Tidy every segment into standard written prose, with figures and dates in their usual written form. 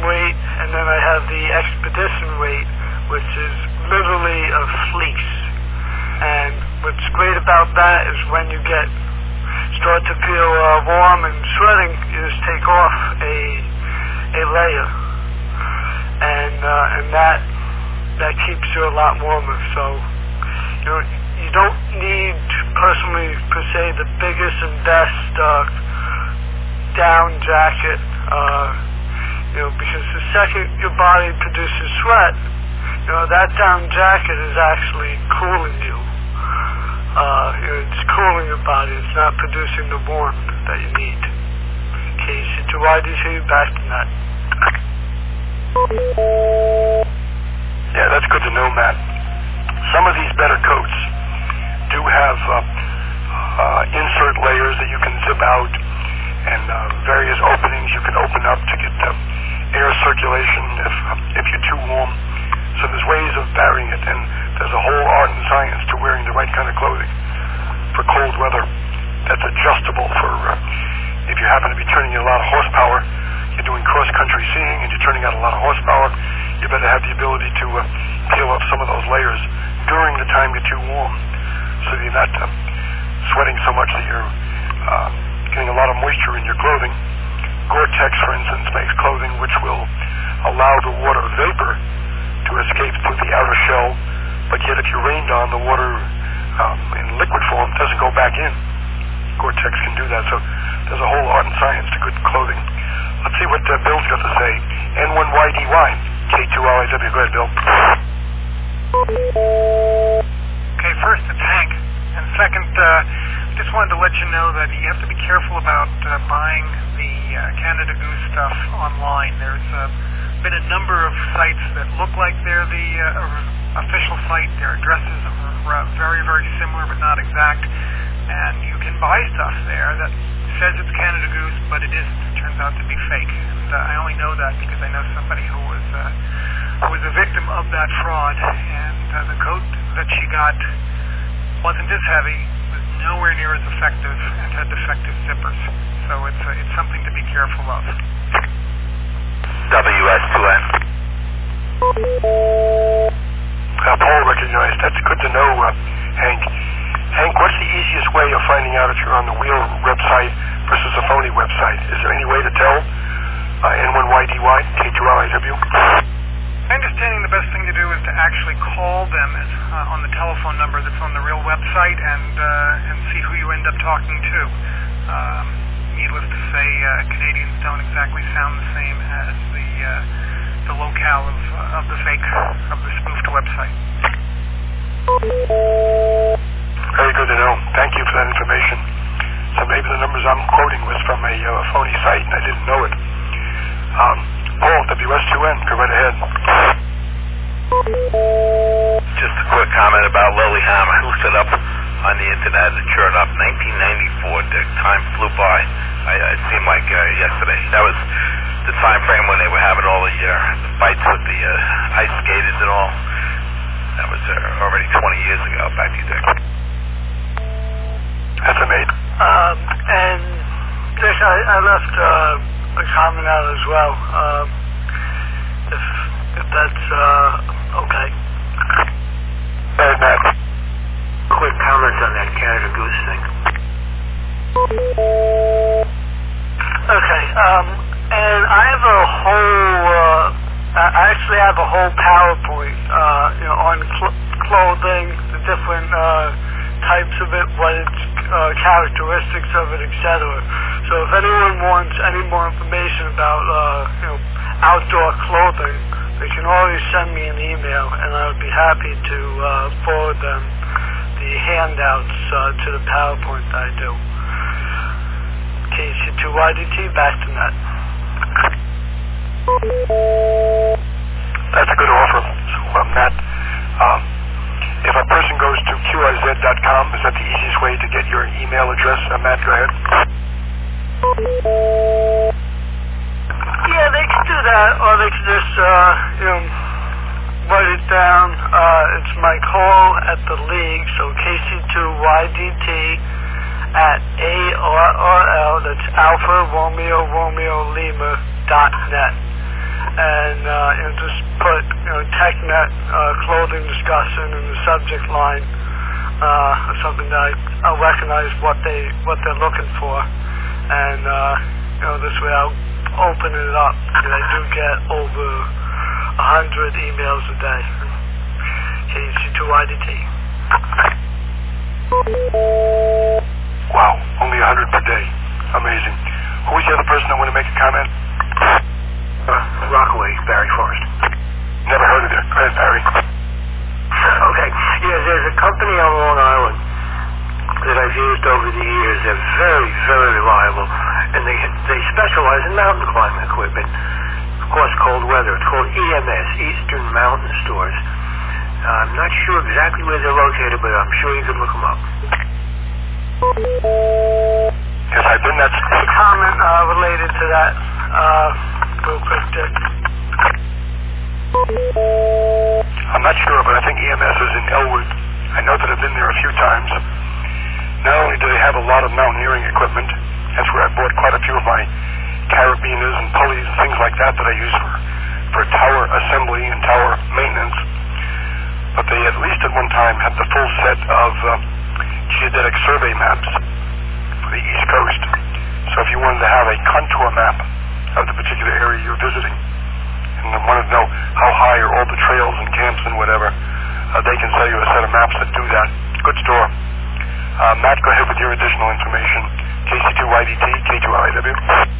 weight, and then I have the expedition weight, which is literally a fleece. And what's great about that is when you start to feel warm and sweating, you just take off a layer, and that keeps you a lot warmer. So you don't need, personally per se, the biggest and best down jacket, because the second your body produces sweat, that down jacket is actually cooling you. It's cooling your body. It's not producing the warmth that you need. KC2YDT, back to that. Yeah, that's good to know, Matt. Some of these better coats do have insert layers that you can zip out, and various openings you can open up to get air circulation if you're too warm. So there's ways of varying it, and there's a whole art and science to wearing the right kind of clothing for cold weather that's adjustable for if you happen to be turning in a lot of horsepower, you're doing cross-country skiing and you're turning out a lot of horsepower, you better have the ability to peel off some of those layers during the time you're too warm, so that you're not sweating so much that you're getting a lot of moisture in your clothing. Gore-Tex, for instance, makes clothing which will allow the water vapor to escape through the outer shell, but yet if you're rained on, the water in liquid form doesn't go back in. Gore-Tex can do that, so there's a whole art and science to good clothing. Let's see what Bill's got to say. N1YDY, K2LIW. Go ahead, Bill. Okay, first it's Hank, and second, just wanted to let you know that you have to be careful about buying the Canada Goose stuff online. There's been a number of sites that look like they're the official site. Their addresses are very, very similar but not exact, and you can buy stuff there that says it's Canada Goose, but it isn't. It turns out to be fake, and I only know that because I know somebody who was a victim of that fraud, and the coat that she got wasn't as heavy, was nowhere near as effective, and had defective zippers. So it's something to be careful of. WS2N. Paul recognized. That's good to know, Hank. Hank, what's the easiest way of finding out if you're on the real website versus a phony website? Is there any way to tell? N1YDY, K2LIW. My understanding the best thing to do is to actually call them on the telephone number that's on the real website and see who you end up talking to. Needless to say, Canadians don't exactly sound the same as the locale of the fake, of the spoofed website. Very good to know. Thank you for that information. So maybe the numbers I'm quoting was from a phony site and I didn't know it. Paul, WS2N, go right ahead. Just a quick comment about Lillehammer. I looked it up on the internet, and sure enough, 1994, the time flew by. It seemed like yesterday. That was the time frame when they were having all the fights with the ice skaters and all. That was already 20 years ago, back to you, Dick. That's amazing. And Dick, I left a comment out as well, if that's okay. Go ahead, Matt. Quick comment on that Canada Goose thing. Okay, and I have a whole, I actually have a whole PowerPoint, on clothing, the different types of it, what its characteristics of it, etc. So if anyone wants any more information about, outdoor clothing, they can always send me an email, and I would be happy to forward them the handouts to the PowerPoint that I do. KC2YDT, back to net. That's a good offer. So, Matt, if a person goes to QRZ.com, is that the easiest way to get your email address? Matt, go ahead. Yeah, they can do that, or they can just, write it down. It's my call at the league, so KC2YDT at ARRL, that's Alpha Romeo Romeo Lima .net. and just put TechNet clothing discussion in the subject line, or something that I'll recognize what they're looking for, and this way I'll open it up. And I do get over 100 emails a day. KC2IDT. Wow, only 100 per day. Amazing. Who was the other person that wanted to make a comment? Rockaway, Barry Forrest. Never heard of it. Go ahead, Barry. Okay. Yeah, there's a company on Long Island that I've used over the years. They're very, very reliable, and they specialize in mountain climbing equipment. Of course, cold weather. It's called EMS, Eastern Mountain Stores. I'm not sure exactly where they're located, but I'm sure you could look them up. Yes, I've been that. A comment related to that, real quick, Dick. I'm not sure, but I think EMS is in Elwood. I know that I've been there a few times. Not only do they have a lot of mountaineering equipment, that's where I bought quite a few of my carabiners and pulleys and things like that I use for tower assembly and tower maintenance, but they at least at one time had the full set of geodetic survey maps for the East Coast. So if you wanted to have a contour map of the particular area you're visiting and wanted to know how high are all the trails and camps and whatever, they can sell you a set of maps that do that. Good store. Matt, go ahead with your additional information. KC2YDT, K2RIW.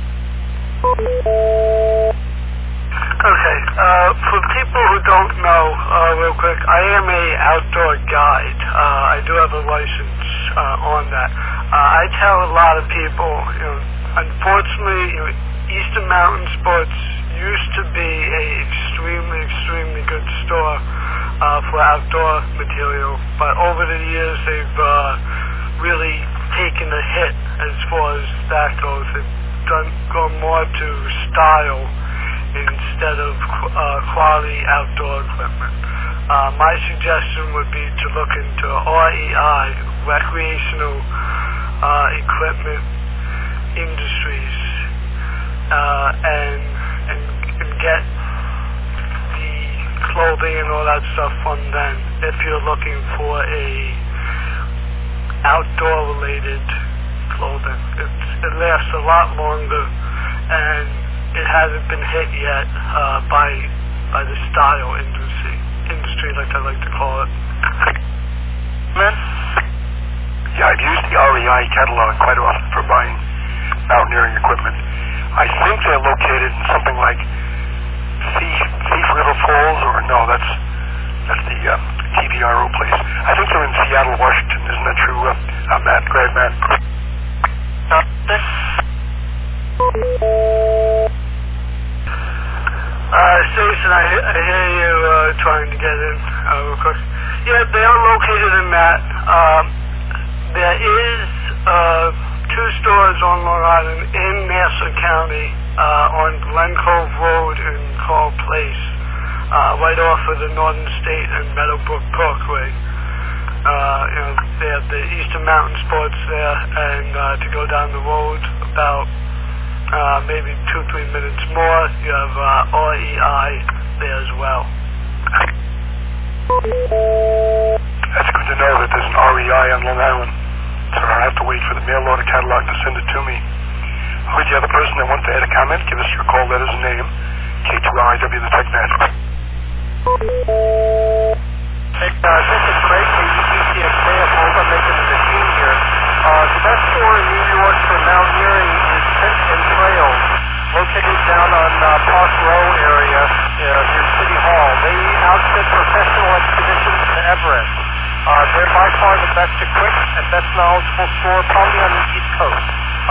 Okay, for people who don't know, real quick, I am a outdoor guide. I do have a license on that. I tell a lot of people, unfortunately, Eastern Mountain Sports used to be a extremely good store for outdoor material, but over the years they've really taken a hit as far as that goes. They've gone more to style instead of quality outdoor equipment. My suggestion would be to look into REI, Recreational Equipment Industries, and get the clothing and all that stuff from them if you're looking for a outdoor related clothing. It lasts a lot longer, and it hasn't been hit yet by the style industry, like I like to call it. Man? Yeah, I've used the REI catalog quite often for buying mountaineering equipment. I think they're located in something like Thief River Falls, or no, that's the TVRO place. I think they're in Seattle, Washington. Isn't that true, Matt? Go ahead, Matt. Jason, I hear you trying to get in real quick. Yeah, they are located in that. There is 2 stores on Long Island in Nassau County on Glen Cove Road and Carl Place, right off of the Northern State and Meadowbrook Parkway. They have the Eastern Mountain Sports there, and to go down the road about maybe 2-3 minutes more, you have REI there as well. That's good to know that there's an REI on Long Island, so I don't have to wait for the mail order catalog to send it to me. Who's the other person that wants to add a comment? Give us your call letters and name. K2RIW, the TechNet. This is Craig, KCTXA of Volga, making the machine here. The best store in New York for mountaineering is Tent and Trail, located down on Park Row area near City Hall. They outfit professional expeditions to Everest. They're by far the best equipped and best knowledgeable store, probably on the East Coast.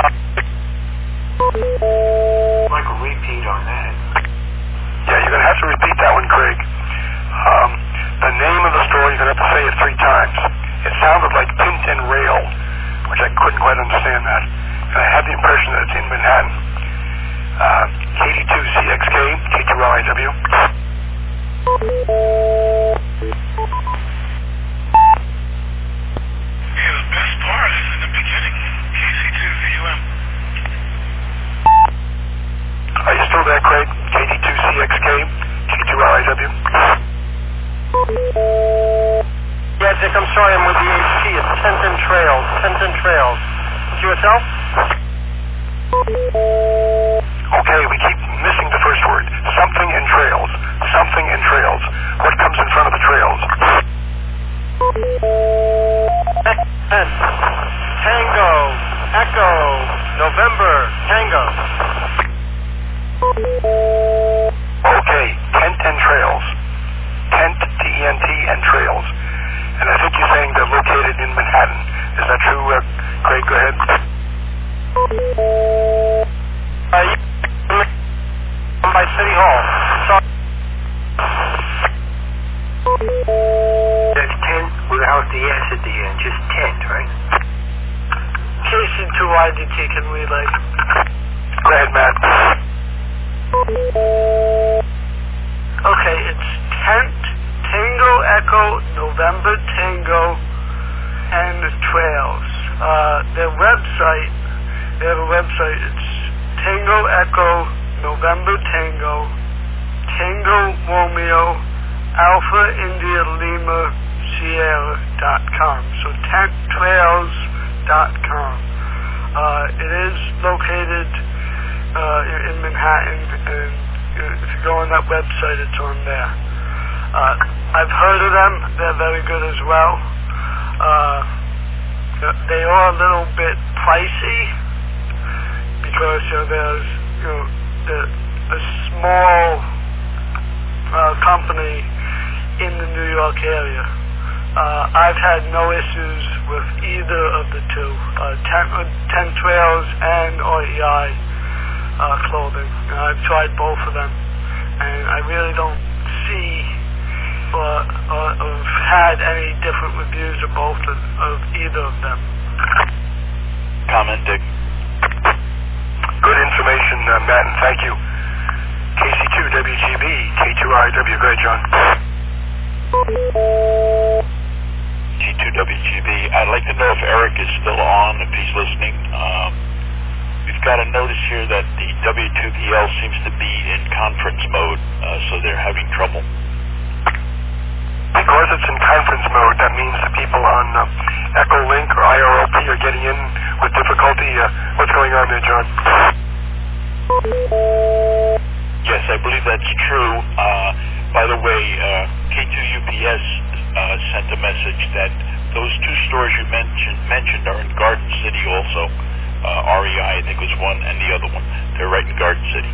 Like a repeat on that. Yeah, you're going to have to repeat that one, Craig. The name of the store, you're going to have to say it 3 times. It sounded like Tint and Rail, which I couldn't quite understand that. And I had the impression that it's in Manhattan. KD2CXK, K2RIW. Yeah, the best part is in the beginning. KC2VUM. Are you still there, Craig? KD2CXK. KCXK, K2RIW. Yeah, Dick, I'm sorry, I'm with the HT. It's Tenton Trails. Tenton Trails. QSL? Okay, we keep missing the first word. Something and trails. Something and trails. What comes in front of the trails? Tango. Echo. November. Tango. Okay, tent and trails. Tent, T-E-N-T, and trails. And I think you're saying they're located in Manhattan. Is that true, Craig? Go ahead. By City Hall. Sorry. That's tent without the S at the end. Just tent, right? KC2IDT can relay. Go ahead, Matt. Okay, it's Tent, Tango Echo, November Tango, and the Trails. Their website, they have a website, it's Tango Echo, November Tango, Tango Romeo, Alpha India Lima Sierra.com. So tenttrails.com. It is located in Manhattan, and if you go on that website, it's on there. I've heard of them. They're very good as well. They are a little bit pricey because there's a small company in the New York area. I've had no issues with either of the two, Tent Trails and REI clothing. I've tried both of them, and I really don't see or have had any different reviews of both of either of them. Comment, Dick. Good information, Matt, and thank you. KC2WGB, K2RIW. Go ahead, John. K2WGB. I'd like to know if Eric is still on, if he's listening. We've got a notice here that the W2PL seems to be in conference mode, so they're having trouble. Because it's in conference mode, that means the people on Echolink or IRLP are getting in with difficulty. What's going on there, John? Yes, I believe that's true. By the way, K2UPS sent a message that those two stores you mentioned are in Garden City also. REI, I think, was one, and the other one. They're right in Garden City.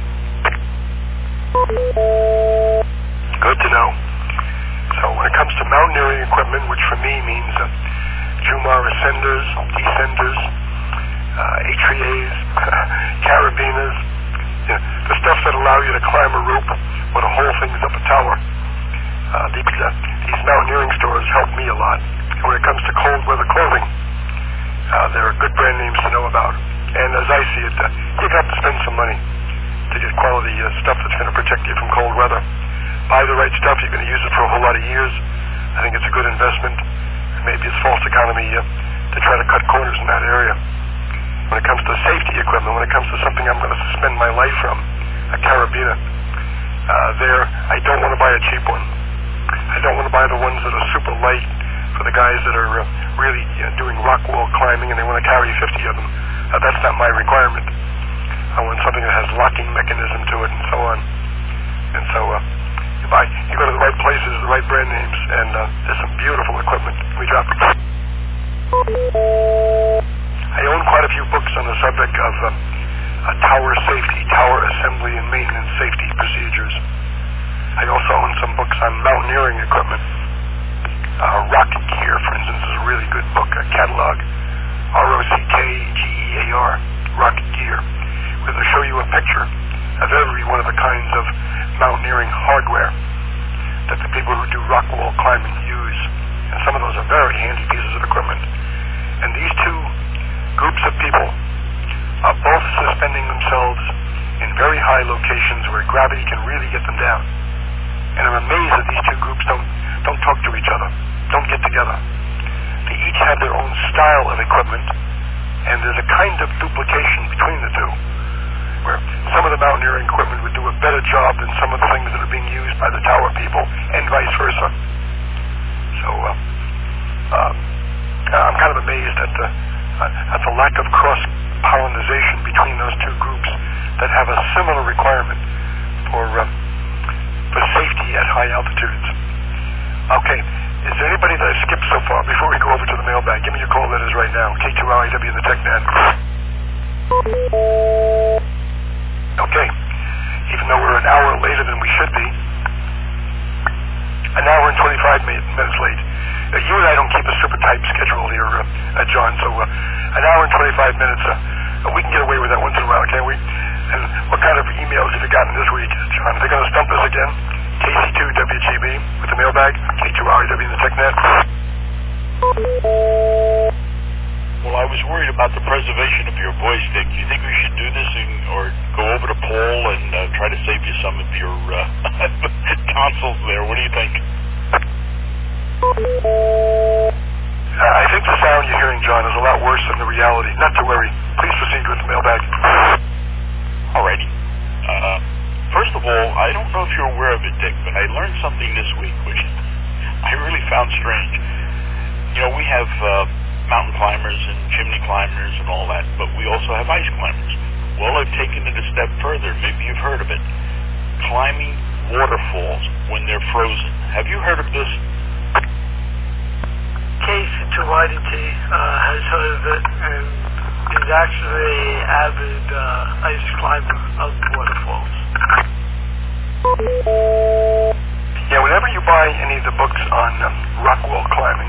Good to know. So when it comes to mountaineering equipment, which for me means Jumar ascenders, descenders, HVAs, carabinas, the stuff that allow you to climb a rope when the whole thing's up a tower. These mountaineering stores help me a lot. And when it comes to cold weather clothing, there are good brand names to know about. And as I see it, you have to spend some money to get quality stuff that's going to protect you from cold weather. Buy the right stuff, you're going to use it for a whole lot of years. I think it's a good investment. Maybe it's false economy to try to cut corners in that area. When it comes to safety equipment, when it comes to something I'm going to suspend my life from, a carabiner, I don't want to buy a cheap one. I don't want to buy the ones that are super light for the guys that are really doing rock wall climbing and they want to carry 50 of them. That's not my requirement. I want something that has locking mechanism to it and so on. And so you go to the right places, the right brand names, and there's some beautiful equipment. We drop it. I own quite a few books on the subject of tower safety, tower assembly and maintenance safety procedures. I also own some books on mountaineering equipment. Rocket Gear, for instance, is a really good book, a catalog. ROCKGEAR, Rocket Gear, where they show you a picture of every one of the kinds of mountaineering hardware that the people who do rock wall climbing use. And some of those are very handy pieces of equipment. And these two groups of people are both suspending themselves in very high locations where gravity can really get them down. And I'm amazed that these two groups don't talk to each other, don't get together. They each have their own style of equipment, and there's a kind of duplication between the two, where some of the mountaineering equipment would do a better job than some of the things that are being used by the tower people, and vice versa. So I'm kind of amazed at the lack of cross-pollination between those two groups that have a similar requirement for safety at high altitudes. Okay, is there anybody that I skipped so far before we go over to the mailbag? Give me your call letters right now, K2LIW in the TechNet. Okay, even though we're an hour later than we should be, an hour and 25 minutes late. You and I don't keep a super tight schedule here, John, so an hour and 25 minutes, we can get away with that once in a while, can't we? And what kind of emails have you gotten this week, John? Are they going to stump us again? KC2WGB with the mailbag, K2REW in the TechNet. Well, I was worried about the preservation of your voice, Dick. Do you think we should do this or go over to Paul and try to save you some of your tonsils there? What do you think? I think the sound you're hearing, John, is a lot worse than the reality. Not to worry. Please proceed with the mailbag. Alrighty. First of all, I don't know if you're aware of it, Dick, but I learned something this week which I really found strange. You know, we have mountain climbers and chimney climbers and all that, but we also have ice climbers. Well, I've taken it a step further. Maybe you've heard of it. Climbing waterfalls when they're frozen. Have you heard of this? KC2YDT has heard of it, and is actually an avid ice climber of waterfalls. Yeah, whenever you buy any of the books on rock wall climbing,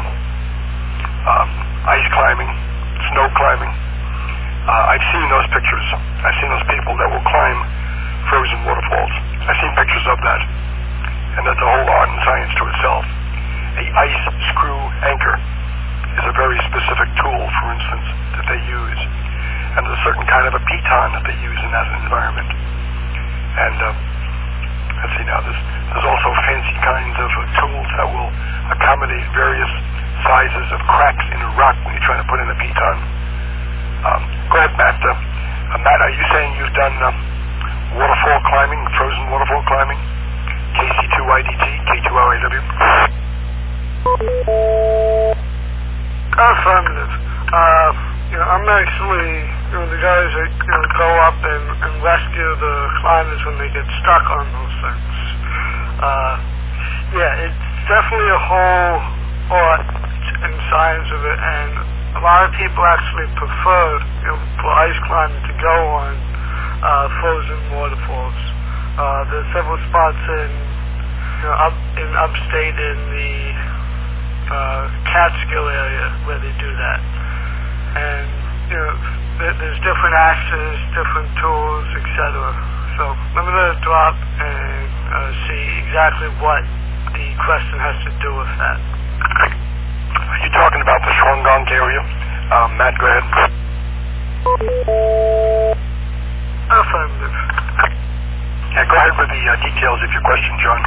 ice climbing, snow climbing, I've seen those pictures. I've seen those people that will climb frozen waterfalls. I've seen pictures of that. And that's a whole art and science to itself. A ice screw anchor is a very specific tool, for instance, that they use. And there's a certain kind of a piton that they use in that environment. And let's see now, there's also fancy kinds of tools that will accommodate various sizes of cracks in a rock when you're trying to put in a piton. Go ahead, Matt. Matt, are you saying you've done waterfall climbing, frozen waterfall climbing? KC2YDT, K2RAW? Affirmative. I'm actually, the guys that go up and rescue the climbers when they get stuck on those things. It's definitely a whole art and science of it, and a lot of people actually prefer, for ice climbing to go on frozen waterfalls. There's several spots in upstate in the Catskill area where they do that. And, there's different axes, different tools, etc. So I'm going to drop and see exactly what the question has to do with that. Are you talking about the Shwangong area? Matt, go ahead. Affirmative. Yeah, go ahead with the details of your question, John.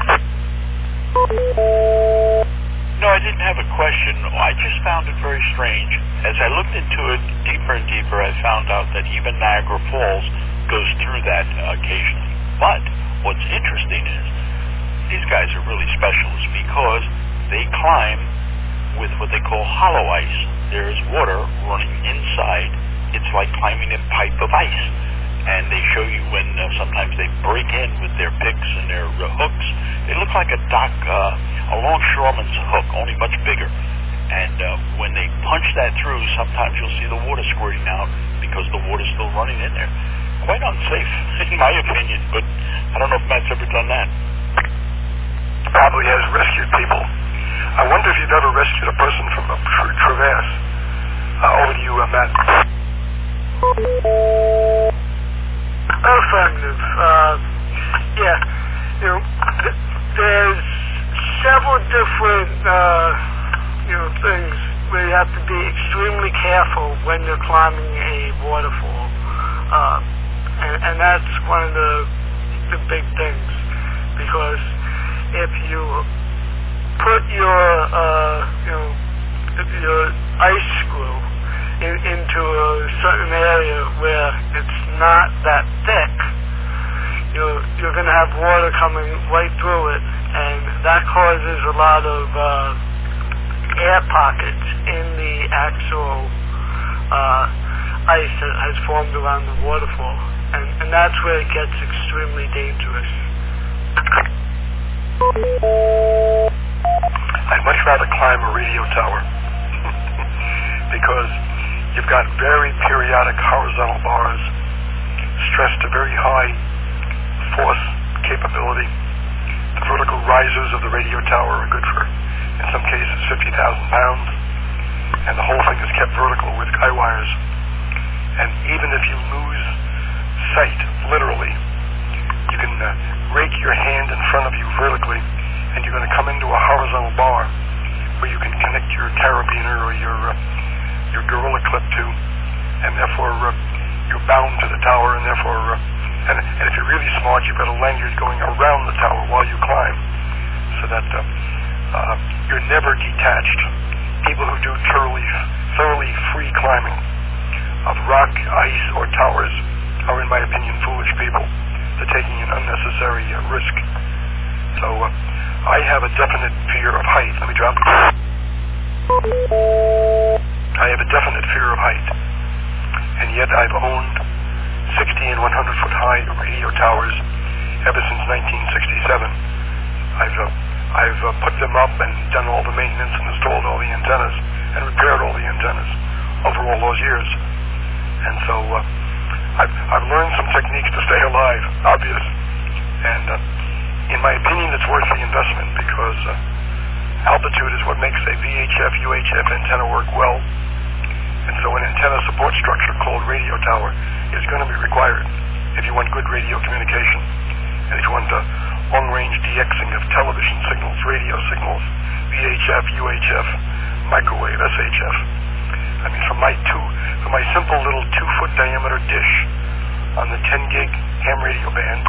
No, I didn't have a question. I just found it very strange. As I looked into it deeper and deeper, I found out that even Niagara Falls goes through that occasionally. But what's interesting is these guys are really specialists because they climb with what they call hollow ice. There's water running inside. It's like climbing a pipe of ice. And they show you when sometimes they break in with their picks and their hooks. They look like a longshoreman's hook, only much bigger. And when they punch that through, sometimes you'll see the water squirting out because the water's still running in there. Quite unsafe, in my opinion, but I don't know if Matt's ever done that. Probably has rescued people. I wonder if you've ever rescued a person from a crevasse. Over to you, Matt. Affirmative. There's several different, things where you have to be extremely careful when you're climbing a waterfall. And that's one of the big things, because if you put your ice screw into a certain area where it's not that thick, you're going to have water coming right through it, and that causes a lot of air pockets in the actual ice that has formed around the waterfall, and that's where it gets extremely dangerous. I'd much rather climb a radio tower because you've got very periodic horizontal bars stressed to very high force capability. The vertical risers of the radio tower are good for, in some cases, 50,000 pounds, and the whole thing is kept vertical with guy wires. And even if you lose sight, literally, you can rake your hand in front of you vertically, and you're going to come into a horizontal bar where you can connect your carabiner or your gorilla clip to, and therefore you're bound to the tower, and therefore, and if you're really smart, you've got a lanyard going around the tower while you climb, so that you're never detached. People who do thoroughly free climbing of rock, ice, or towers are, in my opinion, foolish people. They're taking an unnecessary risk. So I have a definite fear of height. Let me drop. I have a definite fear of height. And yet I've owned 60 and 100 foot high radio towers ever since 1967. I've put them up and done all the maintenance and installed all the antennas and repaired all the antennas over all those years. And so I've learned some techniques to stay alive, obvious. And in my opinion, it's worth the investment because altitude is what makes a VHF, UHF antenna work well. And so an antenna support structure called radio tower is going to be required if you want good radio communication. And if you want long-range DXing of television signals, radio signals, VHF, UHF, microwave, SHF. I mean, from my simple little 2-foot diameter dish on the 10 gig ham radio band,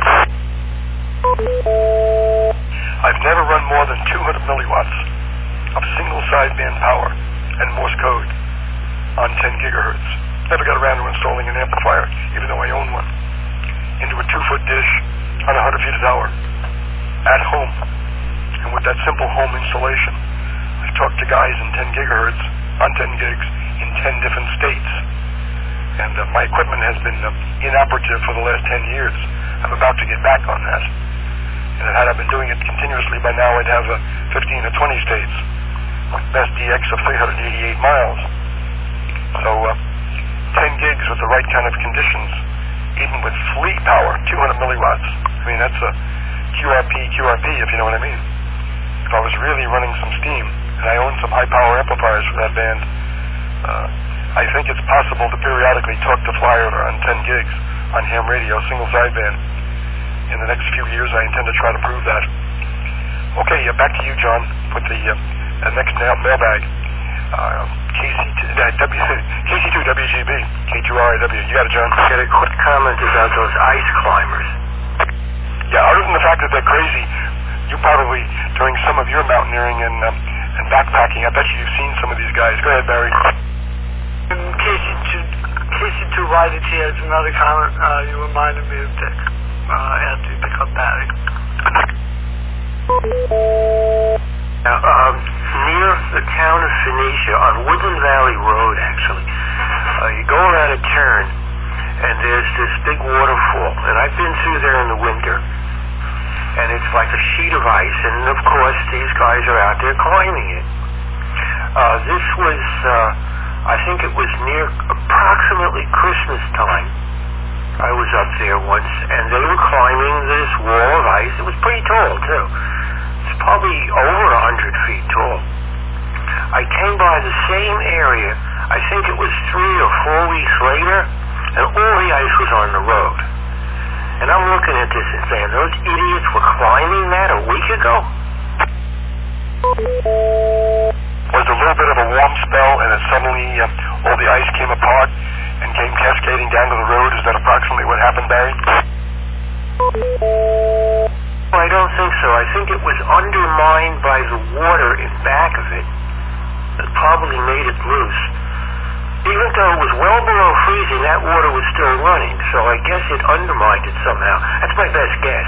I've never run more than 200 milliwatts of single sideband power and Morse code on 10 gigahertz. Never got around to installing an amplifier, even though I own one, into a 2-foot dish on 100 feet a tower at home. And with that simple home installation, I've talked to guys in 10 gigahertz on 10 gigs in 10 different states. And my equipment has been inoperative for the last 10 years. I'm about to get back on that. And had I been doing it continuously, by now I'd have 15 or 20 states with best DX of 388 miles. So 10 gigs with the right kind of conditions, even with fleet power, 200 milliwatts. I mean, that's a QRP, if you know what I mean. If I was really running some steam, and I own some high-power amplifiers for that band, I think it's possible to periodically talk to flyer on 10 gigs on ham radio, single sideband. In the next few years, I intend to try to prove that. Okay, back to you, John, with the next mailbag. KC2WGB, K2RIW. You got it, John. I got a quick comment about those ice climbers. Yeah, other than the fact that they're crazy, you probably, during some of your mountaineering and backpacking, I bet you've seen some of these guys. Go ahead, Barry. KC2YDT has another comment. You reminded me of Dick after you pick up Barry. Now, near the town of Phoenicia, on Woodland Valley Road, actually, you go around a turn, and there's this big waterfall, and I've been through there in the winter, and it's like a sheet of ice, and of course, these guys are out there climbing it. This was, I think it was near approximately Christmas time. I was up there once, and they were climbing this wall of ice. It was pretty tall, too. It's probably over 100 feet tall. I came by the same area, I think it was 3 or 4 weeks later, and all the ice was on the road. And I'm looking at this and saying, those idiots were climbing that a week ago? Was there a little bit of a warm spell, and then suddenly all the ice came apart and came cascading down to the road? Is that approximately what happened, Barry? I don't think so. I think it was undermined by the water in back of it. It probably made it loose. even though it was well below freezing, that water was still running. So I guess it undermined it somehow. That's my best guess.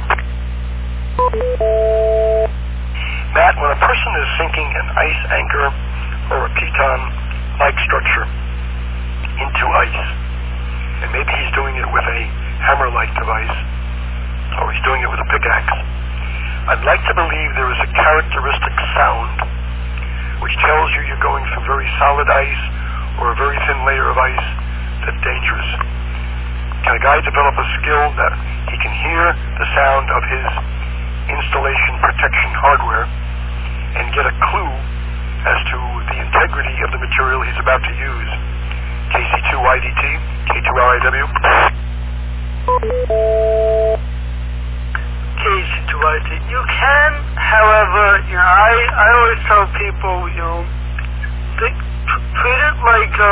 Matt, when a person is sinking an ice anchor or a piton-like structure into ice, and maybe he's doing it with a hammer-like device, or he's doing it with a pickaxe, I'd like to believe there is a characteristic sound which tells you you're going through very solid ice or a very thin layer of ice that's dangerous. Can a guy develop a skill that he can hear the sound of his installation protection hardware and get a clue as to the integrity of the material he's about to use? KC2IDT, K2RIW. KC2IDT. You can, however, I always tell people, treat it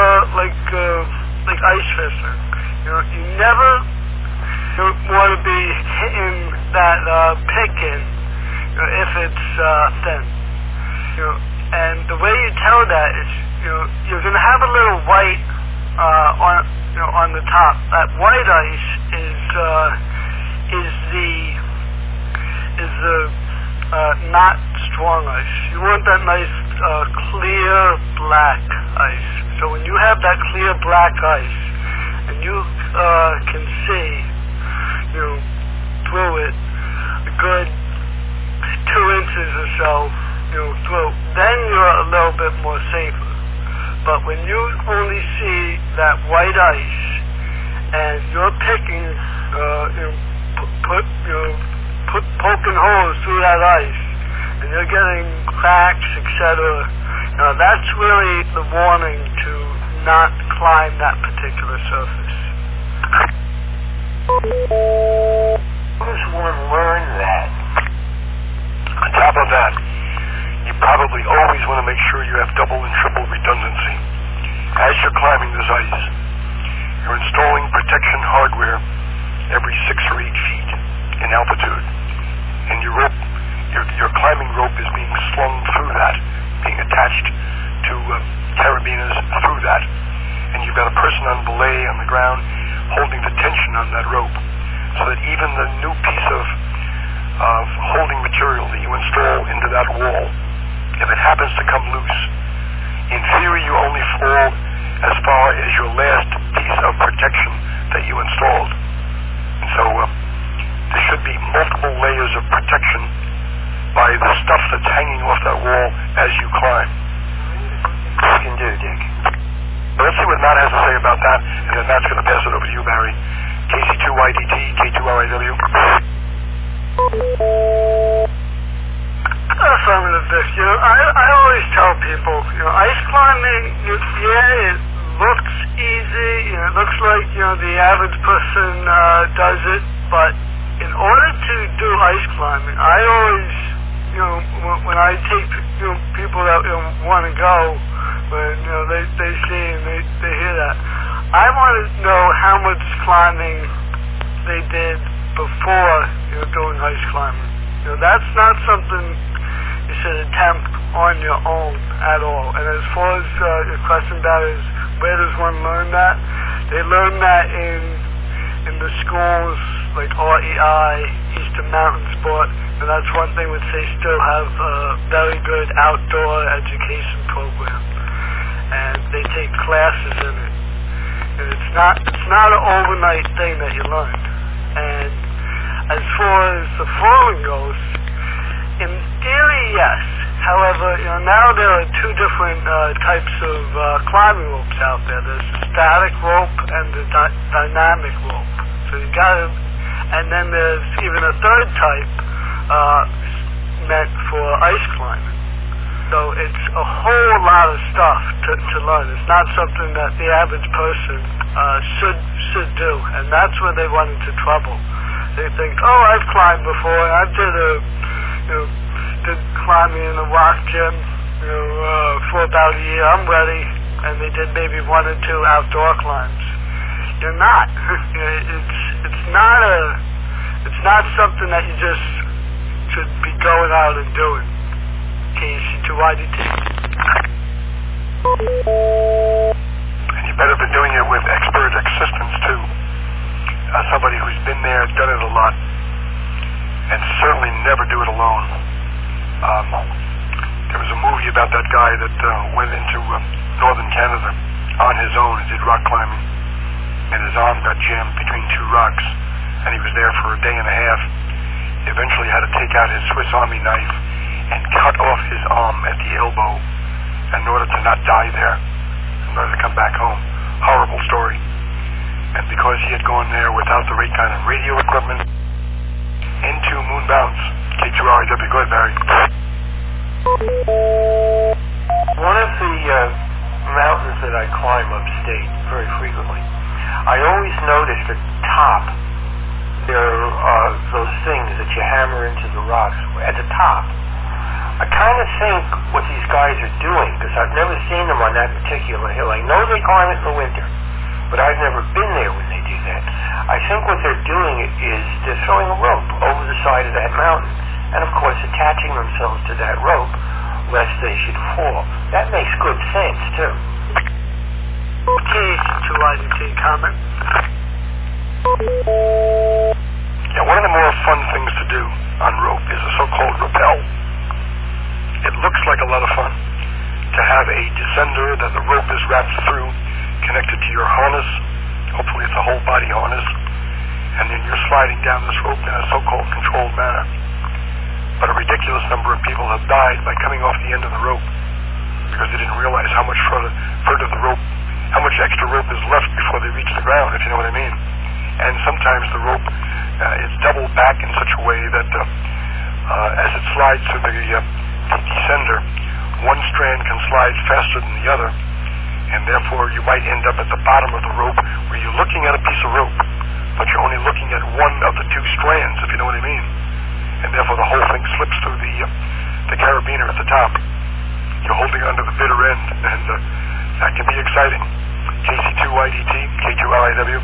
like ice fishing. You never want to be hitting that picking if it's thin. And the way you tell that is you're going to have a little white on the top. That white ice is the not strong ice. You want that nice clear black ice. So when you have that clear black ice and you can see through it a good 2 inches or so through, then you're a little bit more safer. But when you only see that white ice and you're picking poking holes through that ice and you're getting cracks, etc., that's really the warning to not climb that particular surface. How does one learn that? On top of that, you probably always want to make sure you have double and triple redundancy. As you're climbing this ice, you're installing protection hardware every 6 or 8 feet in altitude. And your climbing rope is being slung through that, being attached to carabiners through that. And you've got a person on belay on the ground holding the tension on that rope, so that even the new piece of holding material that you install into that wall, if it happens to come loose, in theory you only fall as far as your last piece of protection that you installed. And so there should be multiple layers of protection by the stuff that's hanging off that wall as you climb. What you can do, Dick? Let's see what Matt has to say about that, and then Matt's going to pass it over to you, Barry. KC2IDT, K2RIW. Affirmative, Dick. I always tell people, ice climbing, it looks easy, it looks like, the average person does it, but in order to do ice climbing, I always, when I take people that want to go, when they see and they hear that, I want to know how much climbing they did before doing ice climbing. That's not something you should attempt on your own at all. And as far as your question about is where does one learn that? They learn that in the schools like REI, Eastern Mountain Sport, and that's one thing which they still have a very good outdoor education program, and they take classes in it. And it's not an overnight thing that you learn. And as far as the falling goes, in theory, yes. However, now there are 2 different types of climbing ropes out there. There's the static rope and the dynamic rope. So you got to, and then there's even a third type meant for ice climbing. So it's a whole lot of stuff to learn. It's not something that the average person should do, and that's where they run into trouble. They think, oh, I've climbed before. I did climbing in a rock gym, for about a year. I'm ready, and they did maybe 1 or 2 outdoor climbs. You're not. It's not something that you just should be going out and doing. KC2IDT. better than doing it with expert assistance too. Somebody who's been there, done it a lot, and certainly never do it alone. There was a movie about that guy that went into northern Canada on his own and did rock climbing, and his arm got jammed between two rocks, and he was there for a day and a half. He eventually had to take out his Swiss Army knife and cut off his arm at the elbow in order to not die there, in order to come back home. Horrible story. And because he had gone there without the right kind of radio equipment, into moon bounce. K2RIW, go ahead, Barry. One of the mountains that I climb upstate very frequently, I always notice at the top there are those things that you hammer into the rocks at the top. I kind of think what these guys are doing, because I've never seen them on that particular hill. I know they climb it in the winter, but I've never been there when they do that. I think what they're doing is they're throwing a rope over the side of that mountain, and of course attaching themselves to that rope lest they should fall. That makes good sense, too. K2IDT comment. Yeah, one of the more fun things to do on rope is a so-called rappel. It looks like a lot of fun to have a descender that the rope is wrapped through, connected to your harness. Hopefully it's a whole body harness. And then you're sliding down this rope in a so-called controlled manner. But a ridiculous number of people have died by coming off the end of the rope because they didn't realize how much further the rope, how much extra rope is left before they reach the ground, if you know what I mean. And sometimes the rope is doubled back in such a way that as it slides through the descender, one strand can slide faster than the other, and therefore you might end up at the bottom of the rope where you're looking at a piece of rope, but you're only looking at one of the two strands, if you know what I mean. And therefore the whole thing slips through the carabiner at the top. You're holding onto the bitter end, and that can be exciting. KC2YDT, K2LIW.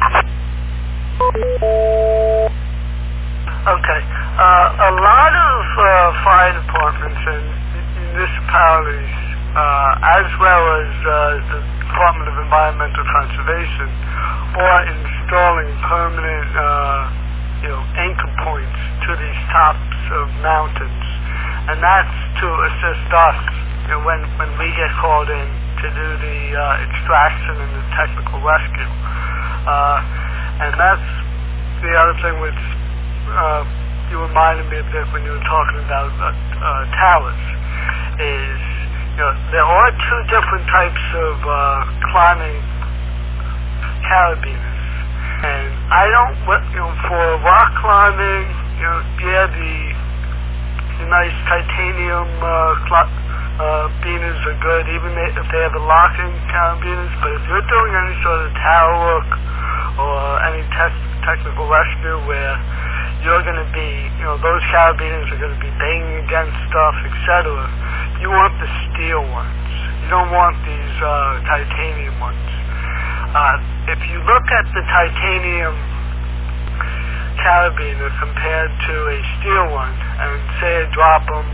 Okay. A lot of fire departments and municipalities, as well as the Department of Environmental Conservation, are installing permanent, anchor points to these tops of mountains, and that's to assist us when we get called in to do the extraction and the technical rescue. And that's the other thing which you reminded me of when you were talking about towers, is there are two different types of climbing carabiners. And I don't, for rock climbing, the nice titanium carabiners are good, even if they have a locking carabiners. But if you're doing any sort of tower work or any technical rescue where you're going to be, those carabiners are going to be banging against stuff, etc., you want the steel ones. You don't want these titanium ones. If you look at the titanium carabiner compared to a steel one, and say drop them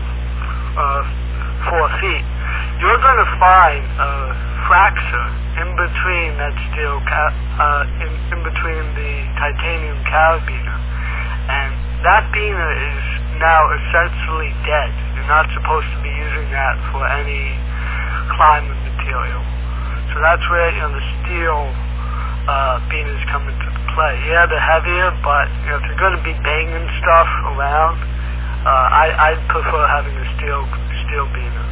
4 feet, you're going to find a fracture in between that steel, in between the titanium carabiner, and that biner is now essentially dead. You're not supposed to be using that for any climbing material. So that's where the steel biners come into play. Yeah, they're heavier, but if you're going to be banging stuff around, I'd prefer having a steel biner.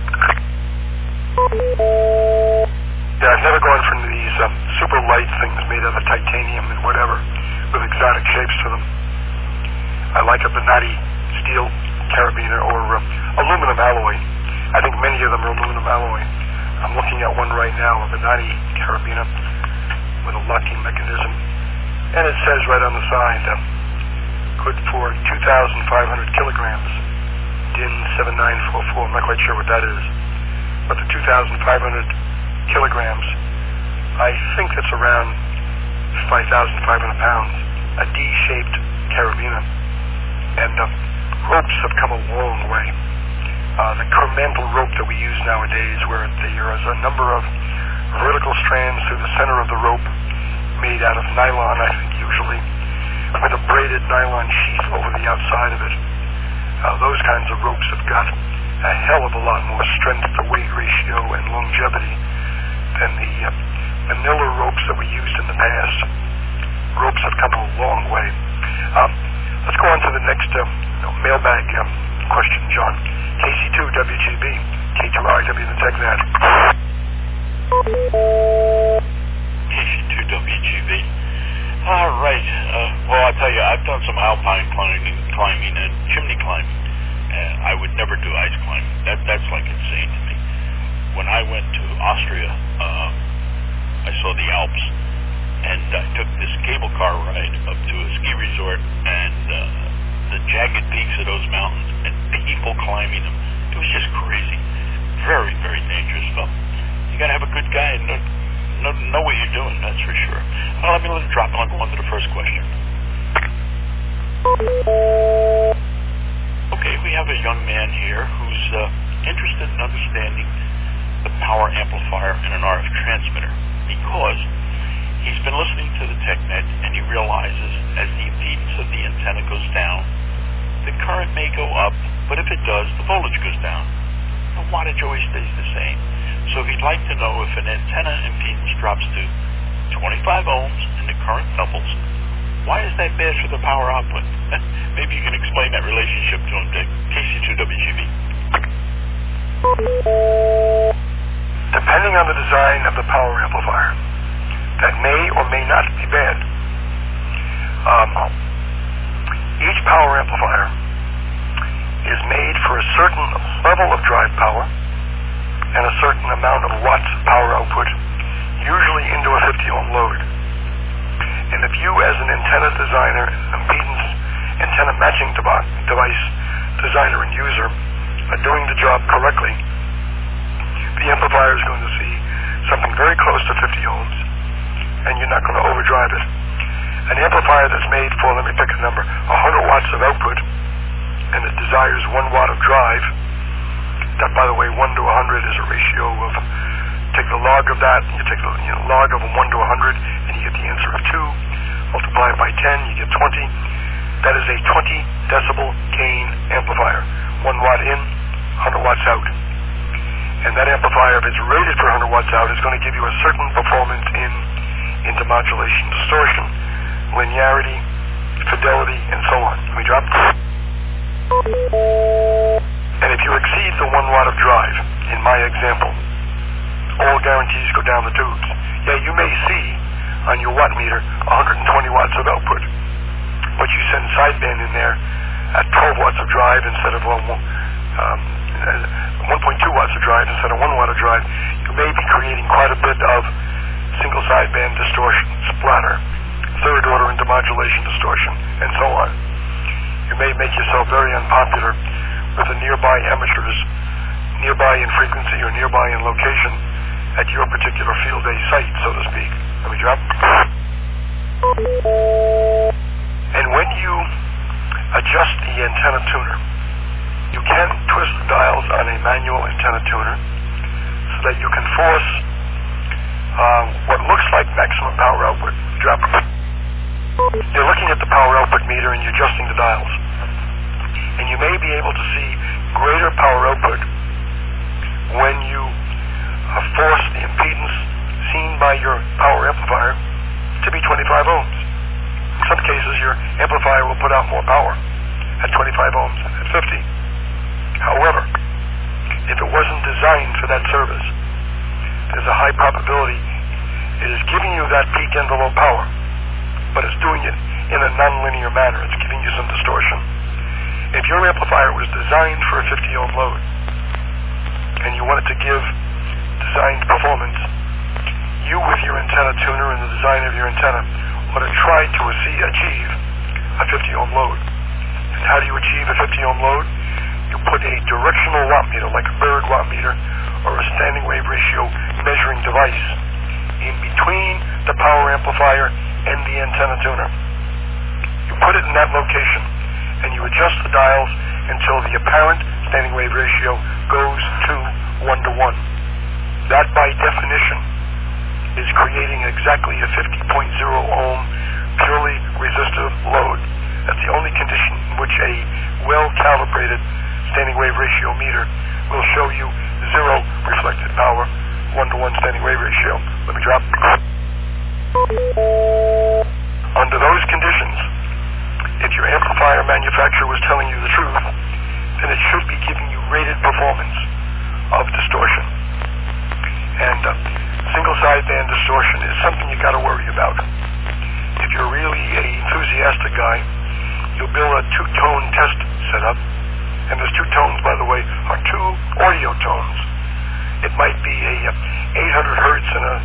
Yeah, I've never gone from these super light things made out of titanium and whatever with exotic shapes to them. I like a Benatti steel carabiner or aluminum alloy. I think many of them are aluminum alloy. I'm looking at one right now, a Benatti carabiner with a locking mechanism, and it says right on the side, good for 2,500 kilograms, DIN 7944. I'm not quite sure what that is, but the 2,500 kilograms, I think that's around 5,500 pounds, a D-shaped carabiner, and ropes have come a long way. The Cormantle rope that we use nowadays, where there is a number of vertical strands through the center of the rope, made out of nylon, I think usually, with a braided nylon sheath over the outside of it. Those kinds of ropes have got a hell of a lot more strength to weight ratio and longevity than the manila ropes that we used in the past. Ropes have come a long way. Let's go on to the next mailbag question, John. KC2WGB, K2RW, the TechNet. KC2WGB. All right. Well, I'll tell you, I've done some alpine climbing and chimney climbing. I would never do ice climbing. That's like insane to me. When I went to Austria, I saw the Alps, and I took this cable car ride up to a ski resort, and the jagged peaks of those mountains and people climbing them. It was just crazy. Very, very dangerous stuff. You got to have a good guy and know what you're doing, that's for sure. Let me let it drop, and I'll go on to the first question. Okay, we have a young man here who's interested in understanding the power amplifier in an RF transmitter, because he's been listening to the TechNet and he realizes as the impedance of the antenna goes down, the current may go up, but if it does, the voltage goes down. The wattage always stays the same. So he'd like to know if an antenna impedance drops to 25 ohms and the current doubles, why is that bad for the power output? Maybe you can explain that relationship to him, KC2WGB. Depending on the design of the power amplifier, that may or may not be bad. Each power amplifier is made for a certain level of drive power and a certain amount of watts of power output, usually into a 50 ohm load. And if you, as an antenna designer, impedance antenna matching device designer and user, are doing the job correctly, the amplifier is going to see something very close to 50 ohms, and you're not going to overdrive it. An amplifier that's made for, let me pick a number, 100 watts of output, and it desires 1 watt of drive. That, by the way, 1 to 100 is a ratio of, take the log of that, you take the log of 1 to 100, and you get the answer of 2. Multiply it by 10, you get 20. That is a 20 decibel gain amplifier. 1 watt in, 100 watts out. And that amplifier, if it's rated for 100 watts out, is going to give you a certain performance into modulation, distortion, linearity, fidelity, and so on. Can we drop? And if you exceed the 1 watt of drive, in my example, all guarantees go down the tubes. Yeah, you may see on your watt meter 120 watts of output, but you send sideband in there at 12 watts of drive instead of 1.2 watts of drive instead of 1 watt of drive. You may be creating quite a bit of single sideband distortion, splatter, third order intermodulation distortion, and so on. You may make yourself very unpopular with the nearby amateurs, nearby in frequency or nearby in location at your particular field day site, so to speak. Let me drop. And when you adjust the antenna tuner, you can twist the dials on a manual antenna tuner so that you can force what looks like maximum power output. Drop. You're looking at the power output meter and you're adjusting the dials. And you may be able to see greater power output when you force the impedance seen by your power amplifier to be 25 ohms. In some cases, your amplifier will put out more power at 25 ohms than at 50. However, if it wasn't designed for that service, there's a high probability it is giving you that peak envelope power, but it's doing it in a nonlinear manner. It's giving you some distortion. If your amplifier was designed for a 50 ohm load, and you wanted to give designed performance, you with your antenna tuner and the design of your antenna ought to try to achieve a 50 ohm load. And how do you achieve a 50 ohm load? You put a directional watt meter, like a Berg watt meter, or a standing wave ratio measuring device in between the power amplifier and the antenna tuner. You put it in that location, and you adjust the dials until the apparent standing wave ratio goes to 1 to 1. That, by definition, is creating exactly a 50.0 ohm purely resistive load. That's the only condition in which a well-calibrated standing wave ratio meter will show you zero reflected power, 1-to-1 standing wave ratio. Let me drop. Under those conditions, if your amplifier manufacturer was telling you the truth, then it should be giving you rated performance of distortion. And single sideband distortion is something you got to worry about. If you're really an enthusiastic guy, you'll build a two-tone test setup. And those two tones, by the way, are two audio tones. It might be a 800 hertz and a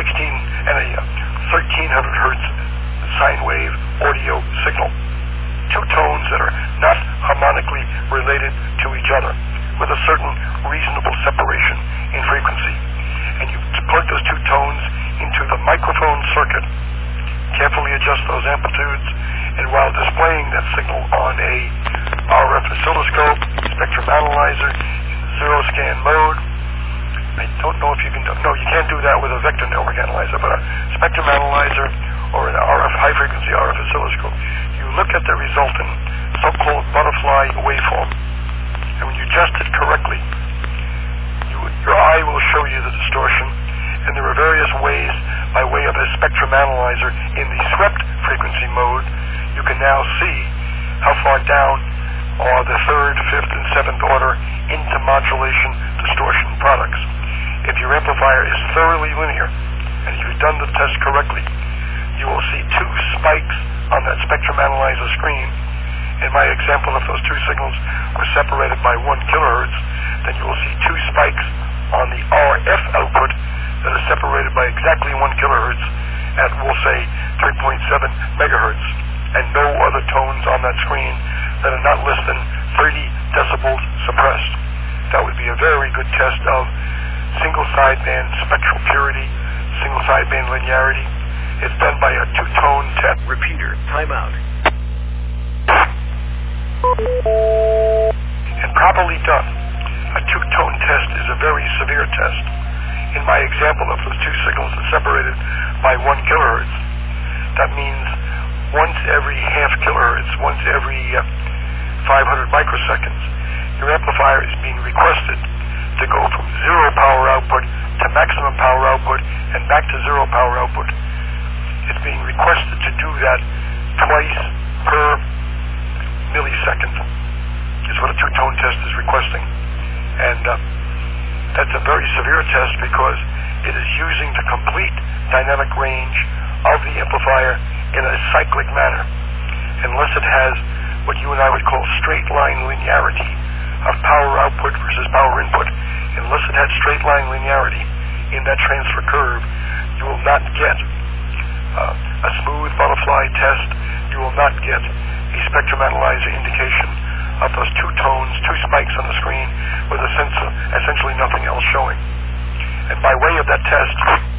1300 hertz sine wave audio signal. Two tones that are not harmonically related to each other, with a certain reasonable separation in frequency. And you plug those two tones into the microphone circuit, carefully adjust those amplitudes, and while displaying that signal on a RF oscilloscope, spectrum analyzer, zero scan mode, I don't know if you can do, no, you can't do that with a vector network analyzer, but a spectrum analyzer or an RF, high frequency RF oscilloscope, you look at the resultant so-called butterfly waveform, and when you adjust it correctly, your eye will show you the distortion, and there are various ways by way of a spectrum analyzer in the swept frequency mode. You can now see how far down are the third, fifth, and seventh order intermodulation distortion products. If your amplifier is thoroughly linear, and if you've done the test correctly, you will see two spikes on that spectrum analyzer screen. In my example, if those two signals were separated by 1 kilohertz, then you will see two spikes on the RF output that are separated by exactly 1 kilohertz at, we'll say, 3.7 megahertz, and no other tones on that screen that are not less than 30 decibels suppressed. That would be a very good test of single sideband spectral purity, single sideband linearity. It's done by a two-tone test. Repeater, timeout. And properly done, a two-tone test is a very severe test. In my example, if those two signals are separated by 1 kilohertz, that means once every half kilohertz, once every 500 microseconds, your amplifier is being requested to go from zero power output to maximum power output and back to zero power output. It's being requested to do that twice per millisecond, is what a two-tone test is requesting. And that's a very severe test because it is using the complete dynamic range of the amplifier in a cyclic manner, unless it has what you and I would call straight line linearity of power output versus power input. Unless it had straight line linearity in that transfer curve, you will not get a smooth butterfly test. You will not get a spectrum analyzer indication of those two tones, two spikes on the screen with essentially nothing else showing. And by way of that test,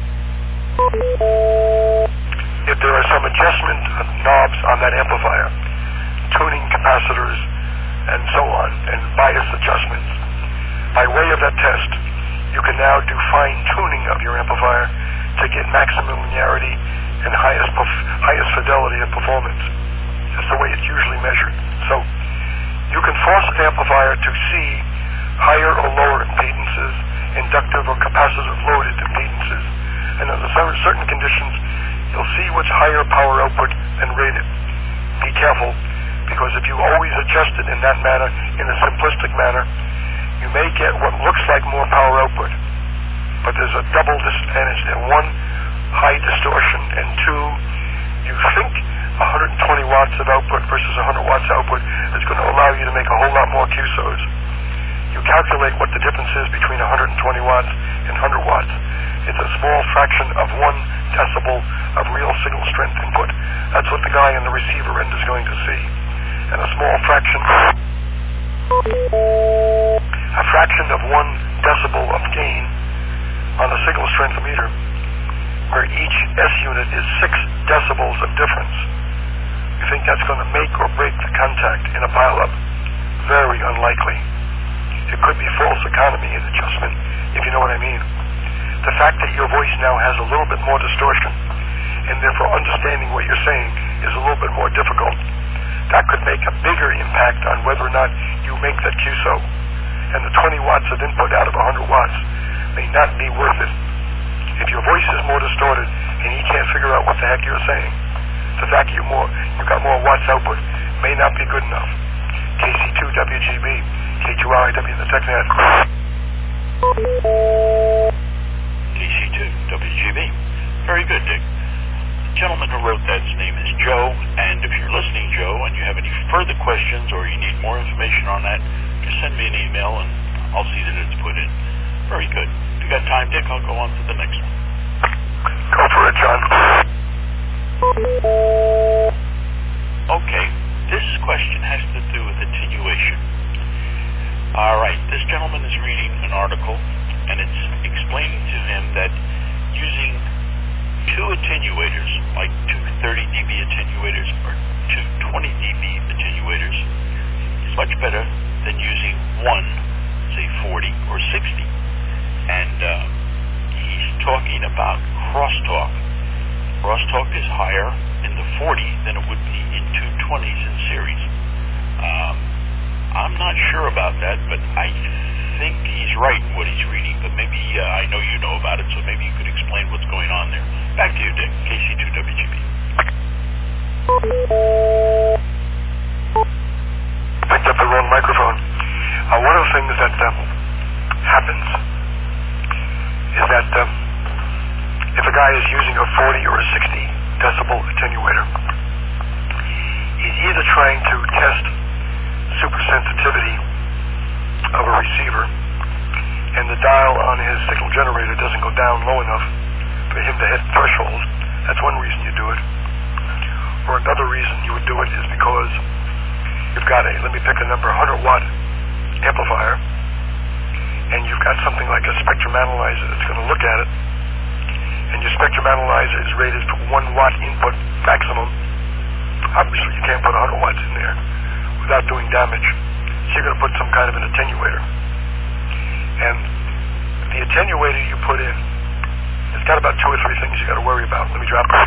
if there are some adjustment knobs on that amplifier, tuning capacitors and so on, and bias adjustments, by way of that test, you can now do fine tuning of your amplifier to get maximum linearity and highest fidelity and performance. That's the way it's usually measured. So you can force an amplifier to see higher or lower impedances, inductive or capacitive loaded impedances, and under certain conditions, you'll see what's higher power output and rated. Be careful, because if you always adjust it in that manner, in a simplistic manner, you may get what looks like more power output, but there's a double disadvantage there. One, high distortion, and two, you think 120 watts of output versus 100 watts output is going to allow you to make a whole lot more QSOs. You calculate what the difference is between 120 watts and 100 watts. It's a small fraction of 1 decibel of real signal strength input. That's what the guy on the receiver end is going to see. And a small fraction of 1 decibel of gain on a signal strength meter, where each S unit is 6 decibels of difference. You think that's going to make or break the contact in a pileup? Very unlikely. It could be false economy in adjustment, if you know what I mean. the fact that your voice now has a little bit more distortion, and therefore understanding what you're saying is a little bit more difficult, that could make a bigger impact on whether or not you make that QSO. And the 20 watts of input out of 100 watts may not be worth it. If your voice is more distorted and he can't figure out what the heck you're saying, the fact that you've got more watts output may not be good enough. KC2WGB, K2RIW in the TechNet. KC2WGB. Very good, Dick. The gentleman who wrote that, his name is Joe, and if you're listening, Joe, and you have any further questions or you need more information on that, just send me an email and I'll see that it's put in. Very good. If you got time, Dick, I'll go on to the next one. Go for it, John. Okay, this question has to do with attenuation. All right, this gentleman is reading an article, and it's explaining to him that using two attenuators, like two 30 dB attenuators or two 20 dB attenuators, is much better than using one, say 40 or 60. And he's talking about crosstalk. Crosstalk is higher in the 40 than it would be in two 20s in series. I'm not sure about that, but I think he's right in what he's reading, but maybe I know you know about it, so maybe you could explain what's going on there. Back to you, Dick, KC2WGB. Picked up the wrong microphone. One of the things that happens is that if a guy is using a 40 or a 60 decibel attenuator, he's either trying to test supersensitivity of a receiver, and the dial on his signal generator doesn't go down low enough for him to hit threshold. That's one reason you do it. Or another reason you would do it is because you've got a, let me pick a number, 100 watt amplifier, and you've got something like a spectrum analyzer that's going to look at it, and your spectrum analyzer is rated for 1 watt input maximum. Obviously you can't put 100 watts in there without doing damage, so you're going to put some kind of an attenuator. And the attenuator you put in, it's got about 2 or 3 things you got to worry about. Let me drop it.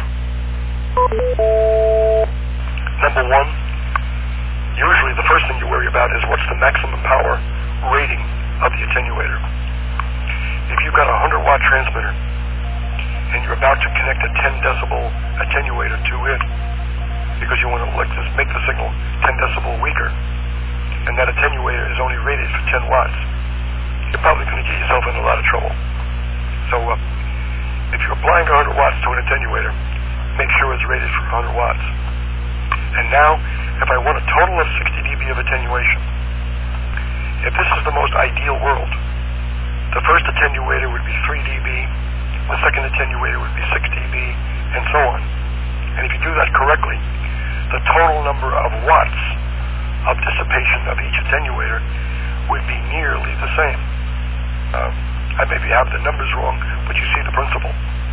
Number 1, usually the first thing you worry about is what's the maximum power rating of the attenuator. If you've got a 100 watt transmitter and you're about to connect a 10 decibel attenuator to it because you want to make the signal 10 decibel weaker, and that attenuator is only rated for 10 watts, you're probably going to get yourself in a lot of trouble. So if you're applying 100 watts to an attenuator, make sure it's rated for 100 watts. And now, if I want a total of 60 dB of attenuation, if this is the most ideal world, the first attenuator would be 3 dB, the second attenuator would be 6 dB, and so on. And if you do that correctly, the total number of watts of dissipation of each attenuator would be nearly the same. I maybe have the numbers wrong, but you see the principle.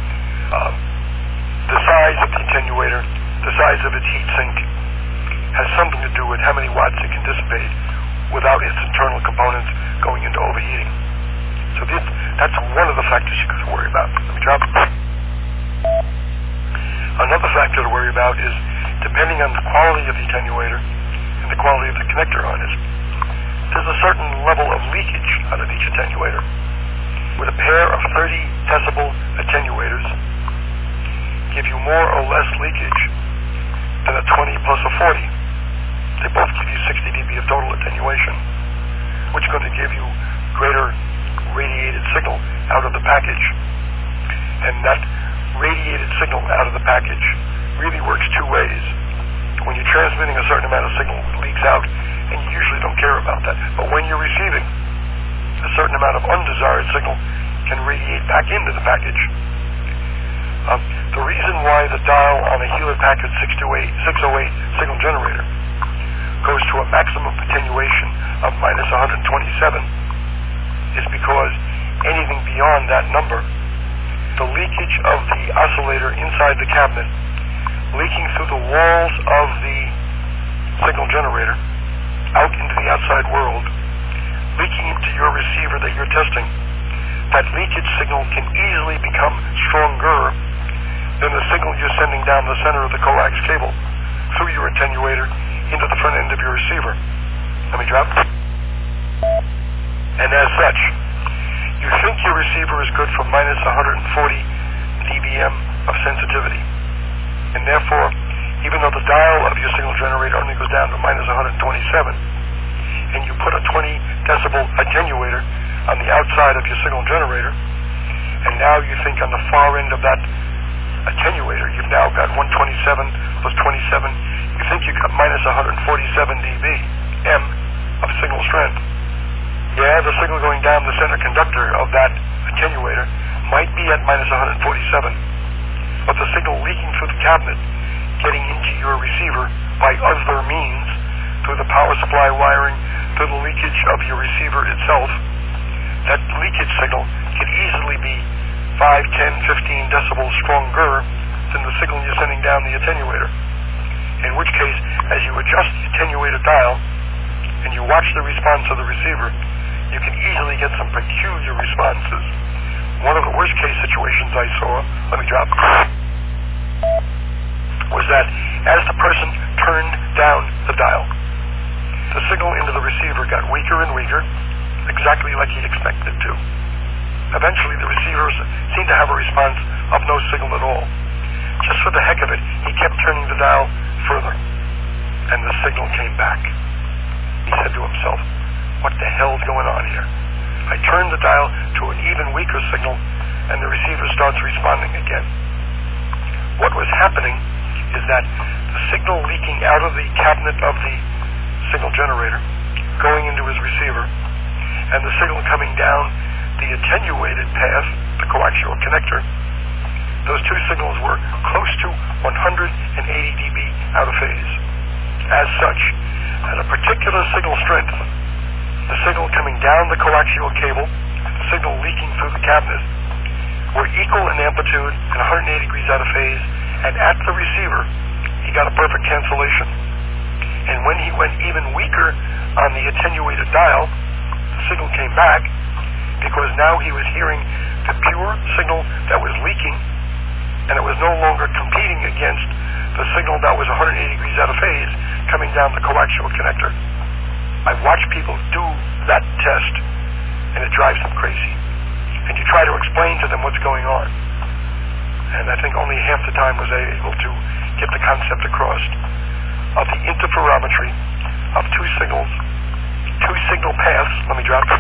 The size of the attenuator, the size of its heat sink, has something to do with how many watts it can dissipate without its internal components going into overheating. So that's one of the factors you got to worry about. Let me drop it. Another factor to worry about is, depending on the quality of the attenuator and the quality of the connector on it, there's a certain level of leakage out of each attenuator. With a pair of 30 decibel attenuators give you more or less leakage than a 20 plus a 40. They both give you 60 dB of total attenuation, which is going to give you greater radiated signal out of the package. And that radiated signal out of the package really works 2 ways. When you're transmitting a certain amount of signal, it leaks out, and you usually don't care about that. But when you're receiving, a certain amount of undesired signal can radiate back into the package. The reason why the dial on a Hewlett-Packard 608 signal generator goes to a maximum attenuation of minus 127 is because anything beyond that number, the leakage of the oscillator inside the cabinet, leaking through the walls of the signal generator out into the outside world, leaking into your receiver that you're testing, that leakage signal can easily become stronger than the signal you're sending down the center of the coax cable through your attenuator into the front end of your receiver. Let me drop. And as such, you think your receiver is good for minus 140 dBm of sensitivity. And therefore, even though the dial of your signal generator only goes down to minus 127, and you put a 20 decibel attenuator on the outside of your signal generator, and now you think on the far end of that attenuator, you've now got 127 plus 27, you think you've got minus 147 dBm of signal strength. Yeah, the signal going down the center conductor of that attenuator might be at minus 147, but the signal leaking through the cabinet, getting into your receiver by other means, through the power supply wiring, through the leakage of your receiver itself, that leakage signal can easily be 5, 10, 15 decibels stronger than the signal you're sending down the attenuator. In which case, as you adjust the attenuator dial and you watch the response of the receiver, you can easily get some peculiar responses. One of the worst case situations I saw, let me drop, was that as the person turned down the dial, the signal into the receiver got weaker and weaker, exactly like he'd expected to. Eventually, the receiver seemed to have a response of no signal at all. Just for the heck of it, he kept turning the dial further, and the signal came back. He said to himself, "What the hell's going on here?" I turned the dial to an even weaker signal, and the receiver starts responding again. What was happening is that the signal leaking out of the cabinet of the signal generator, going into his receiver, and the signal coming down the attenuated path, the coaxial connector, those two signals were close to 180 dB out of phase. As such, at a particular signal strength, the signal coming down the coaxial cable, the signal leaking through the cabinet, were equal in amplitude and 180 degrees out of phase, and at the receiver, he got a perfect cancellation. And when he went even weaker on the attenuated dial, the signal came back, because now he was hearing the pure signal that was leaking, and it was no longer competing against the signal that was 180 degrees out of phase coming down the coaxial connector. I've watched people do that test, and it drives them crazy. And you try to explain to them what's going on. And I think only half the time was I able to get the concept across of the interferometry of two signals, two signal paths, let me drop,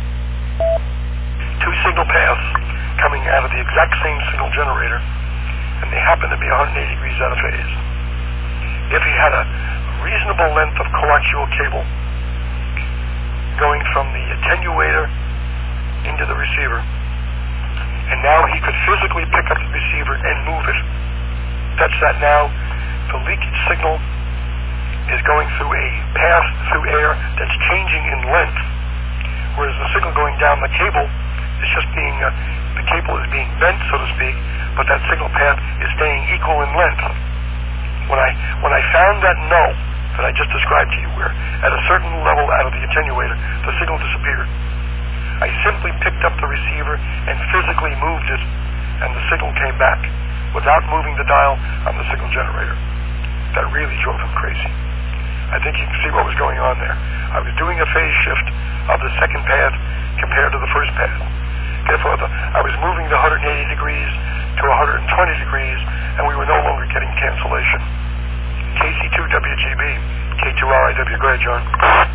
two signal paths coming out of the exact same signal generator, and they happen to be 180 degrees out of phase. If he had a reasonable length of coaxial cable going from the attenuator into the receiver, and now he could physically pick up the receiver and move it, such that now the leakage signal is going through a path through air that's changing in length, whereas the signal going down the cable is just being, the cable is being bent, so to speak, but that signal path is staying equal in length. When I found that null that I just described to you, where at a certain level out of the attenuator, the signal disappeared, I simply picked up the receiver and physically moved it, and the signal came back without moving the dial on the signal generator. That really drove him crazy. I think you can see what was going on there. I was doing a phase shift of the second path compared to the first path. Therefore, I was moving the 180 degrees to 120 degrees, and we were no longer getting cancellation. KC2WGB, K2RIW. Go ahead, John.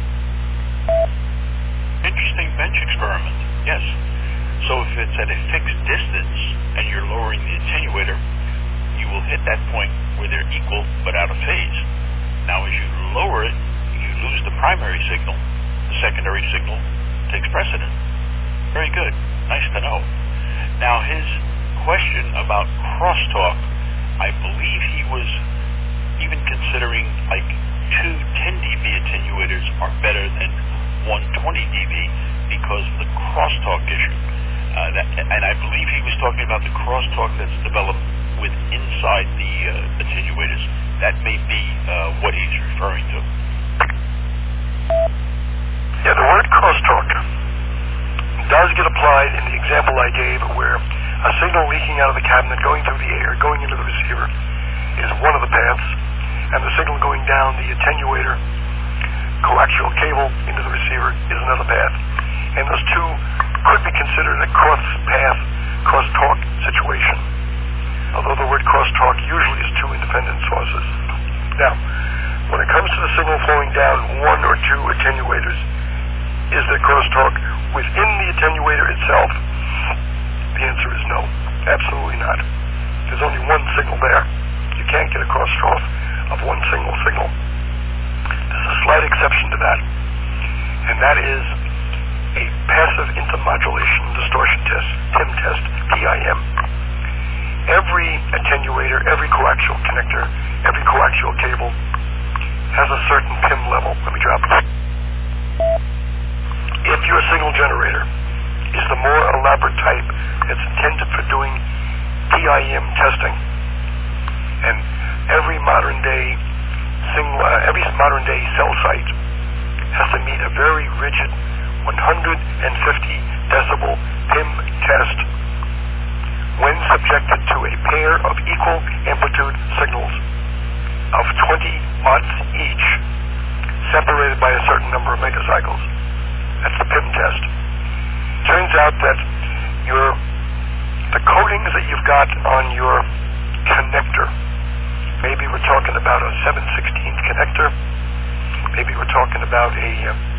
Interesting bench experiment, yes. So if it's at a fixed distance and you're lowering the attenuator, you will hit that point where they're equal but out of phase. Now as you lower it, you lose the primary signal. The secondary signal takes precedent. Very good. Nice to know. Now his question about crosstalk, I believe he was even considering like two 10 dB attenuators are better than 120 dB because of the crosstalk issue. And I believe he was talking about the crosstalk that's developed with inside the attenuators. That may be what he's referring to. Yeah, the word crosstalk does get applied in the example I gave where a signal leaking out of the cabinet going through the air, going into the receiver, is one of the paths, and the signal going down the attenuator coaxial cable into the receiver is another path. And those two could be considered a cross-path, cross-talk situation, although the word cross-talk usually is two independent sources. Now, when it comes to the signal flowing down one or two attenuators, is there crosstalk within the attenuator itself? The answer is no, absolutely not. There's only one signal there. You can't get a crosstalk of one single signal. There's a slight exception to that, and that is a passive intermodulation distortion test, PIM test, PIM. Every attenuator, every coaxial connector, every coaxial cable has a certain PIM level. Let me drop it. If your signal generator is the more elaborate type that's intended for doing PIM testing, and every modern day cell site has to meet a very rigid 150 decibel PIM test when subjected to a pair of equal amplitude signals of 20 watts each, separated by a certain number of megacycles. That's the PIM test. Turns out that the coatings that you've got on your connector, maybe we're talking about a 7/16 connector, maybe we're talking about a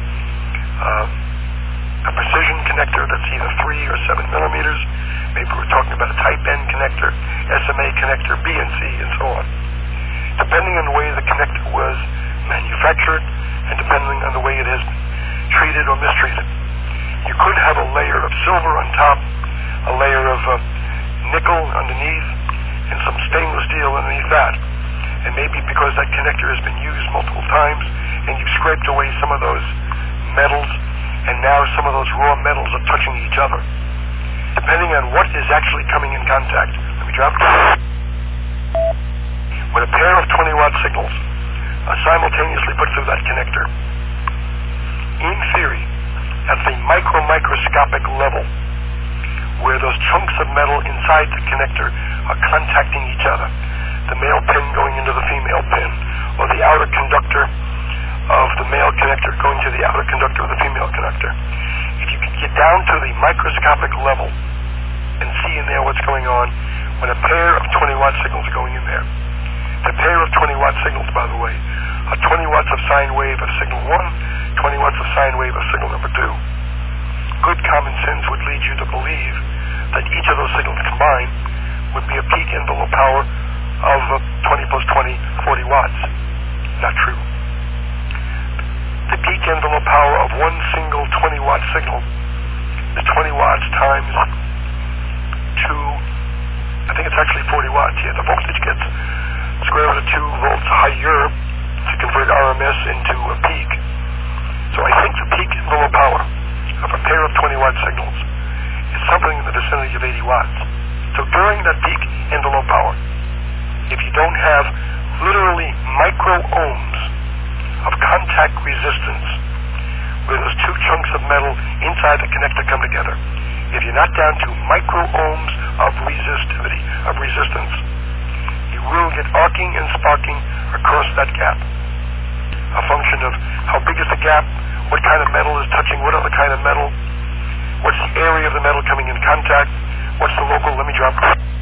precision connector that's either 3 or 7 millimeters, maybe we're talking about a type N connector, SMA connector, B and C, and so on. Depending on the way the connector was manufactured, and depending on the way it is treated or mistreated, you could have a layer of silver on top, a layer of nickel underneath, and some stainless steel underneath that. And maybe because that connector has been used multiple times, and you've scraped away some of those metals, and now some of those raw metals are touching each other. Depending on what is actually coming in contact. Let me drop it. When a pair of 20-watt signals are simultaneously put through that connector, in theory, at the microscopic level, where those chunks of metal inside the connector are contacting each other, the male pin going into the female pin, or the outer conductor of the male connector going to the outer conductor of the female connector. If you can get down to the microscopic level and see in there what's going on, when a pair of 20-watt signals are going in there, the pair of 20-watt signals, by the way, are 20 watts of sine wave of signal 1, 20 watts of sine wave of signal number 2. Good common sense would lead you to believe that each of those signals combined would be a peak envelope power of 20 plus 20, 40 watts. Not true. The peak envelope power of one single 20-watt signal is 20 watts times 2, I think it's actually 40 watts. Yeah, the voltage gets square root of 2 volts higher to convert RMS into a peak. So I think the peak envelope power of a pair of 20-watt signals is something in the vicinity of 80 watts. So during that peak envelope power, if you don't have literally micro-ohms of contact resistance, where those two chunks of metal inside the connector come together, if you're not down to micro-ohms of resistance, you will get arcing and sparking across that gap. A function of how big is the gap, what kind of metal is touching what other kind of metal, what's the area of the metal coming in contact, what's the local, let me drop,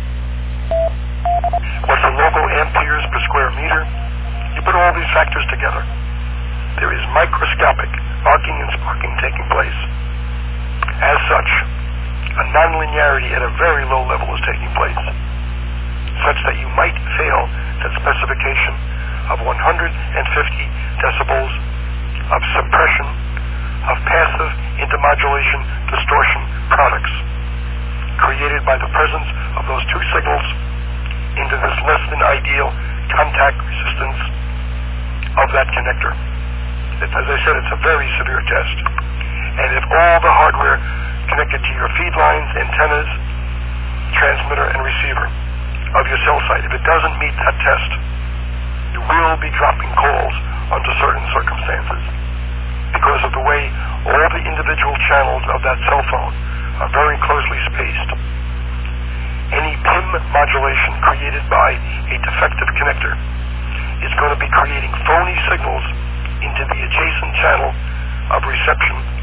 what's the local amperes per square meter. You put all these factors together, there is microscopic arcing and sparking taking place. As such, a nonlinearity at a very low level is taking place, such that you might fail that specification of 150 decibels of suppression of passive intermodulation distortion products created by the presence of those two signals into this less than ideal contact resistance of that connector. As I said, it's a very severe test. And if all the hardware connected to your feed lines, antennas, transmitter, and receiver of your cell site, if it doesn't meet that test, you will be dropping calls under certain circumstances because of the way all the individual channels of that cell phone are very closely spaced. Any PIM modulation created by a defective connector is going to be creating phony signals into the adjacent channel of reception